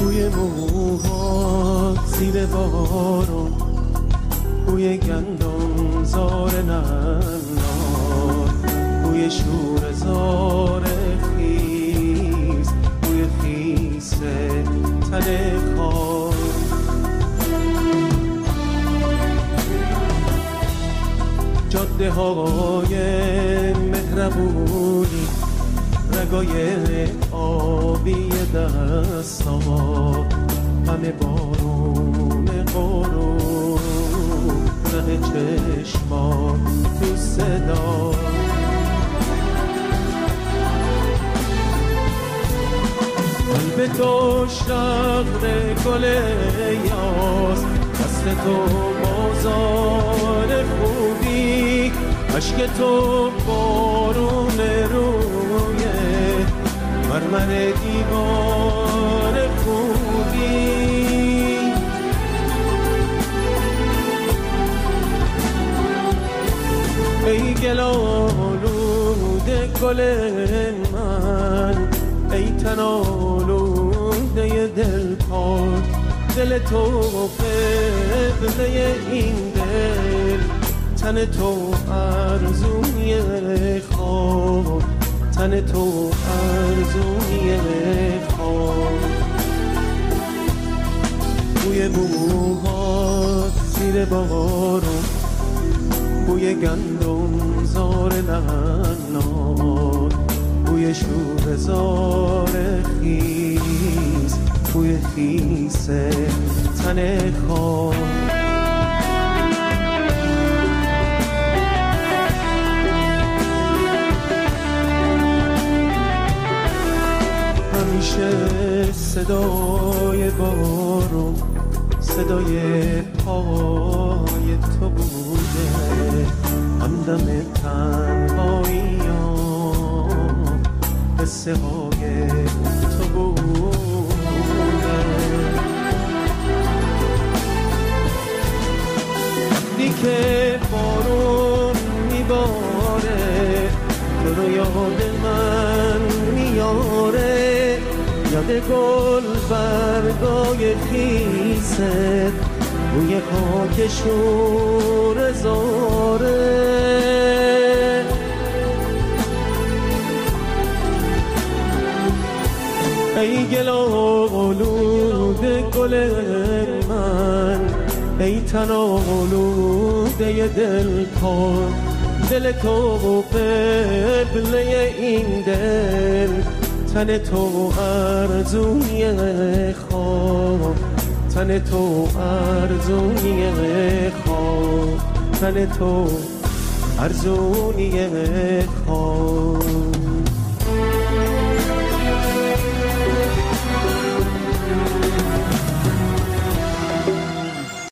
بوی موها زیر بارون، بوی گندم زار ننار، بوی شور زار خیز، بوی خیس تن خار. جاده های مهربونی، رگای آبی دستا، همه بارون قارون، ره چشما تو صدا. قلب تو شهر گل یاس، دست تو بازار خوبی، عشق تو بارون روی مرمر دیوار خوبی. ای گل آلوده گل من، ای تن آلوده دل پاک، دل تو قبله این دل، تن تو ارزوی خاک، تن تو ارزوی خاک. بوی موهات زیر بارون، بوی گندم زار ننار، بوی شور زار خیز، بوی خیس تن خاک. همیشه صدای بارون، صدای پای تو بوده، همدم تنهاییام قصه های تو بوده. وقتی که بارون میباره، تو رو یاد من میاره، یاد گل برگای خیست، بوی خاک شور زاره. ای گل آلوده گل من، ای تن آلوده دل پاک، دل تو قبله این دل، تن تو ارزوی خاک، تن تو ارزوی خاک، تن تو ارزوی خاک.